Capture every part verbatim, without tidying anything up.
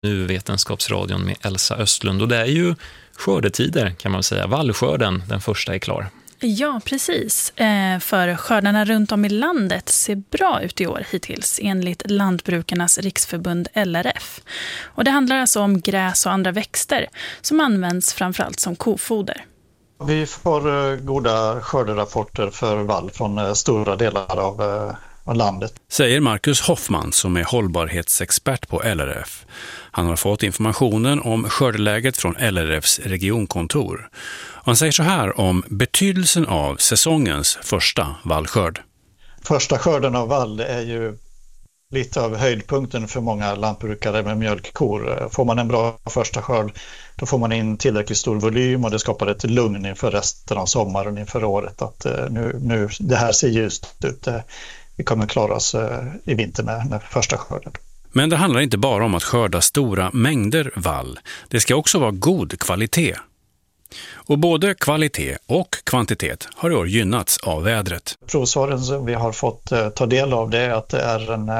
Nu Vetenskapsradion med Elsa Östlund, och det är ju skördetider kan man säga. Vallskörden, den första är klar. Ja, precis. För skördarna runt om i landet ser bra ut i år hittills enligt Lantbrukarnas riksförbund L R F. Och det handlar alltså om gräs och andra växter som används framförallt som kofoder. Vi får goda skörderapporter för vall från stora delar av, av landet. Säger Marcus Hoffman som är hållbarhetsexpert på L R F. Han har fått informationen om skördeläget från L R Fs regionkontor. Han säger så här om betydelsen av säsongens första vallskörd. Första skörden av vall är ju lite av höjdpunkten för många lantbrukare med mjölkkor. Får man en bra första skörd, då får man in tillräckligt stor volym och det skapar ett lugn inför resten av sommaren, inför året. Att nu, nu, det här ser ljust ut. Vi kommer klara oss i vinter med, med första skörden. Men det handlar inte bara om att skörda stora mängder vall. Det ska också vara god kvalitet. Och både kvalitet och kvantitet har i år gynnats av vädret. Provsvaren som vi har fått ta del av det är att det är en,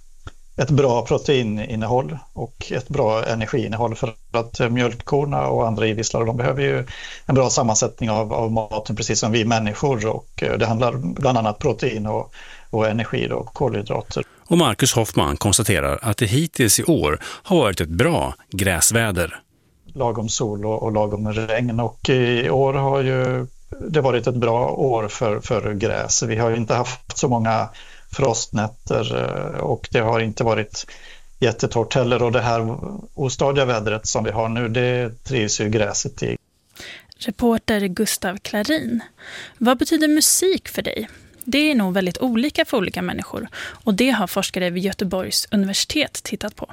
ett bra proteininnehåll och ett bra energiinnehåll, för att mjölkkorna och andra idisslar, de behöver ju en bra sammansättning av, av maten precis som vi människor, och det handlar bland annat protein och, och energi och kolhydrater. Och Marcus Hoffman konstaterar att det hittills i år har varit ett bra gräsväder. Lagom sol och, och lagom regn, och i år har ju det varit ett bra år för, för gräs. Vi har ju inte haft så många frostnätter och det har inte varit jättetorrt heller, och det här ostadiga vädret som vi har nu, det trivs ju gräset i. Reporter Gustav Klarin. Vad betyder musik för dig? Det är nog väldigt olika för olika människor, och det har forskare vid Göteborgs universitet tittat på.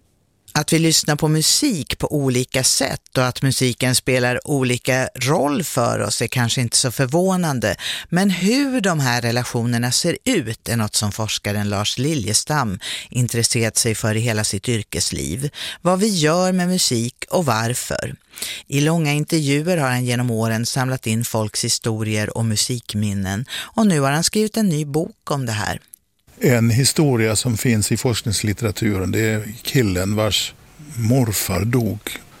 Att vi lyssnar på musik på olika sätt och att musiken spelar olika roll för oss är kanske inte så förvånande. Men hur de här relationerna ser ut är något som forskaren Lars Liljestam intresserat sig för i hela sitt yrkesliv. Vad vi gör med musik och varför. I långa intervjuer har han genom åren samlat in folks historier och musikminnen, och nu har han skrivit en ny bok om det här. En historia som finns i forskningslitteraturen, det är killen vars morfar dog.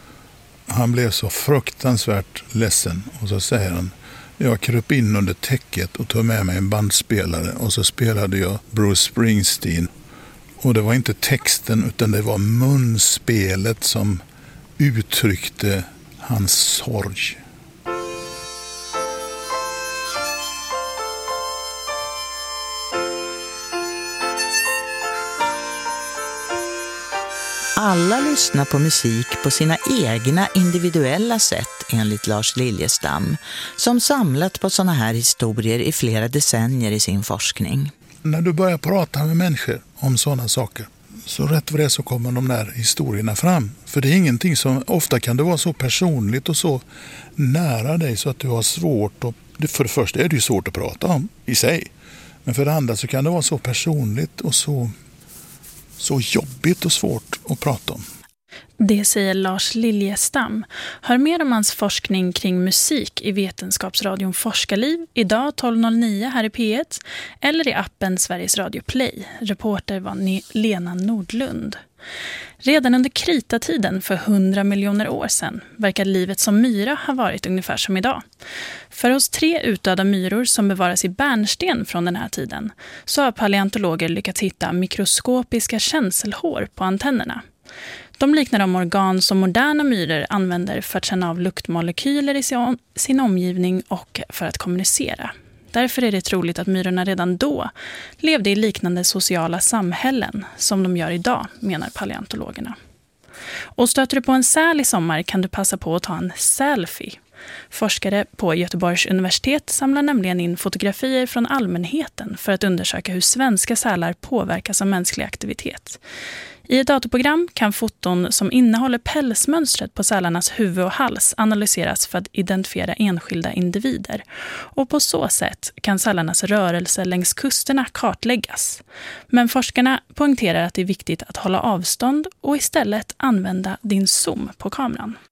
Han blev så fruktansvärt ledsen, och så säger han: jag kröp in under täcket och tog med mig en bandspelare och så spelade jag Bruce Springsteen. Och det var inte texten utan det var munspelet som uttryckte hans sorg. Alla lyssnar på musik på sina egna individuella sätt enligt Lars Liljestam, som samlat på såna här historier i flera decennier i sin forskning. När du börjar prata med människor om sådana saker, så rätt för det så kommer de där historierna fram. För det är ingenting som, ofta kan det vara så personligt och så nära dig så att du har svårt att, för det första är det ju svårt att prata om i sig. Men för det andra så kan det vara så personligt och så Så jobbigt och svårt att prata om. Det säger Lars Liljestam. Hör mer om hans forskning kring musik i Vetenskapsradion Forskarliv idag tolv noll nio här i P ett eller i appen Sveriges Radio Play. Reporter var Lena Nordlund. Redan under kritatiden för hundra miljoner år sedan verkade livet som myra ha varit ungefär som idag. För hos tre utdöda myror som bevaras i bärnsten från den här tiden så har paleontologer lyckats hitta mikroskopiska känselhår på antennerna. De liknar de organ som moderna myror använder för att känna av luktmolekyler i sin omgivning och för att kommunicera. Därför är det troligt att myrorna redan då levde i liknande sociala samhällen som de gör idag, menar paleontologerna. Och stöter du på en säl i sommar kan du passa på att ta en selfie. Forskare på Göteborgs universitet samlar nämligen in fotografier från allmänheten för att undersöka hur svenska sälar påverkas av mänsklig aktivitet. I ett datorprogram kan foton som innehåller pälsmönstret på sälarnas huvud och hals analyseras för att identifiera enskilda individer. Och på så sätt kan sälarnas rörelse längs kusterna kartläggas. Men forskarna poängterar att det är viktigt att hålla avstånd och istället använda din zoom på kameran.